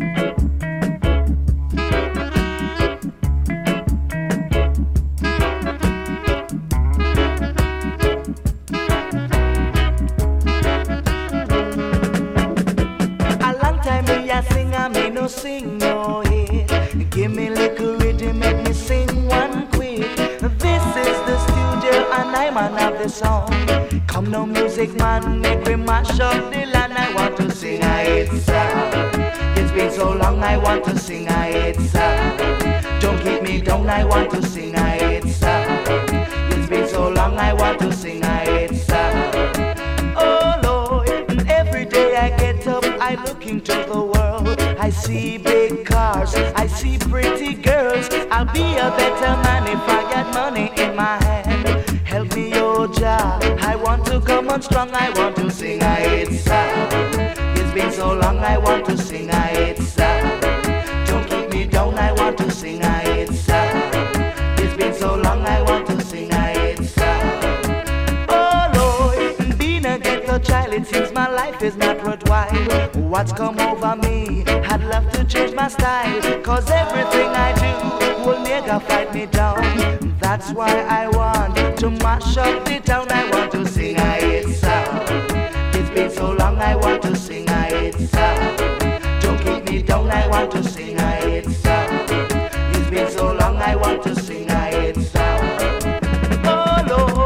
Sing no hit. Give me little rhythm, make me sing one quick. This is the studio and I'm man of the song. Come no music man, make me mash up the land. I want to sing a hit song. It's been so long, I want to sing a hit song. Don't keep me down, I want to sing a hit song. It's been so long, I want to sing a hit song. Oh Lord, every day I get up, I look into the world. I see big cars, I see pretty girls. I'll be a better man if I get money in my hand. Help me, oh Jah, I want to come on strong. I want to sing a hit song. It's been so long, I want to sing a hit song. Don't keep me down, I want to sing a hit song. It's been so long, I want to sing a hit song. Oh Lord, being a ghetto child, it seems my life is not worthwhile. What's come over me? I'd love to change my style, cause everything I do will never fight me down. That's why I want to mash up the town. I want to sing a hit song. It's been so long, I want to sing a hit song. Don't keep me down, I want to sing a hit song. It's been so long, I want to sing a hit song. Oh Lord.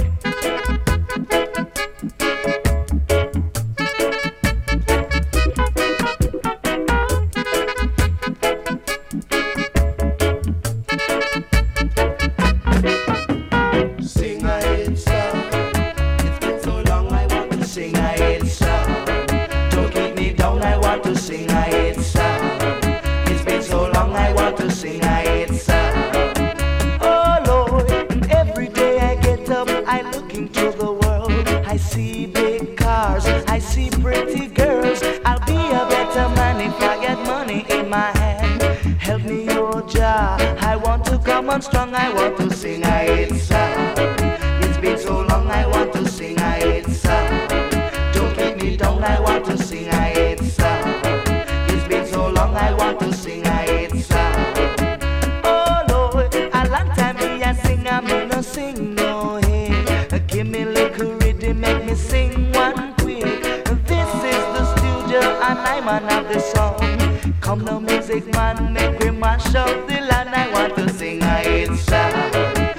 Strong, I want to sing a hit song. It's been so long, I want to sing a hit song. Don't keep me down, I want to sing a hit song. It's been so long, I want to sing a hit song. Oh Lord, a long time me I sing, I'm gonna sing no hit. Give me little rhythm, make me sing one quick. This is the studio and I'm man of the song. Come no music man, make me mash up the land. I want to sing a hit song.